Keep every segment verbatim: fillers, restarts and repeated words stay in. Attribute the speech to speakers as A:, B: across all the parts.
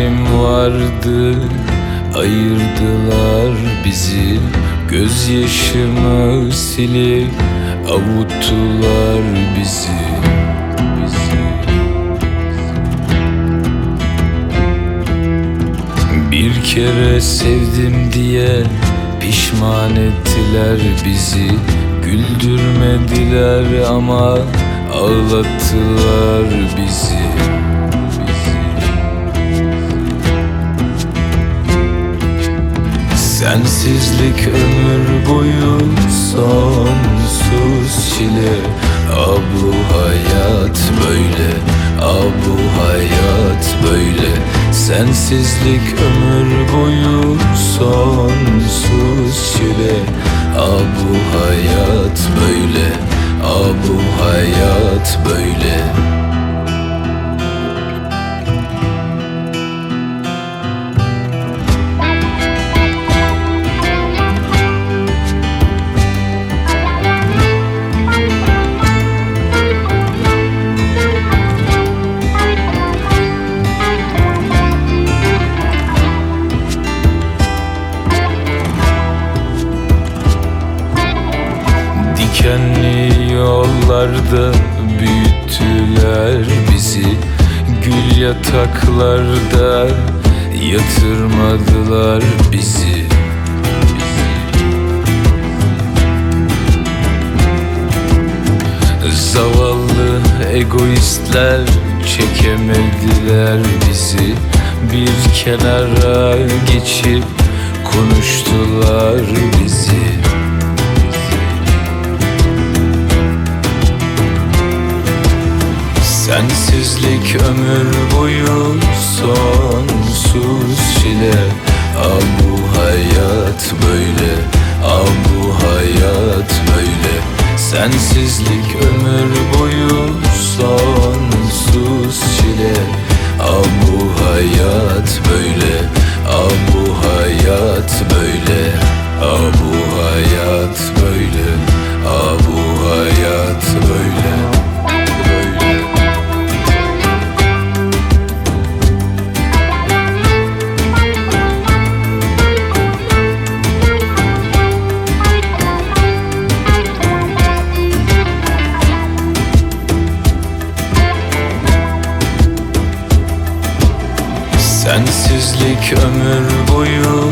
A: hayalim vardı, ayırdılar bizi. Gözyaşımı silip avuttular bizi, bizi. Bir kere sevdim diye pişman ettiler bizi. Güldürmediler ama ağlattılar bizi, bizi. Sensizlik ömür boyu sonsuz çile. Ah bu hayat böyle, ah bu hayat böyle. Sensizlik ömür boyu sonsuz çile. Ah bu hayat böyle, ah bu hayat böyle. Dikenli yollarda büyüttüler bizi. Gül yataklarda yatırmadılar bizi, bizi. Zavallı egoistler çekemediler bizi. Bir kenara geçip konuştular bizi. Sensizlik ömür boyu sonsuz çile. Ah bu hayat böyle, ah bu hayat böyle. Sensizlik ömür boyu sonsuz çile. Ah bu hayat böyle, ah bu hayat böyle. Ah bu hayat böyle, ah bu hayat böyle. Sensizlik ömür boyu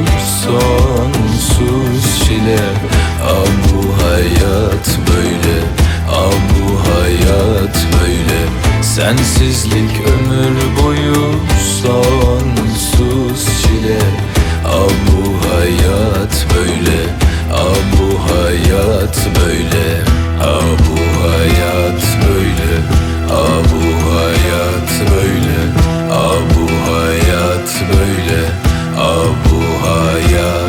A: sonsuz çile. Ah bu hayat böyle, ah bu hayat böyle. Sensizlik ömür boyu sonsuz çile. Ah bu hayat böyle, ah bu hayat böyle. Ah bu hayat böyle, ah bu hayat böyle. Ah bu hayat böyle, ah bu hayat.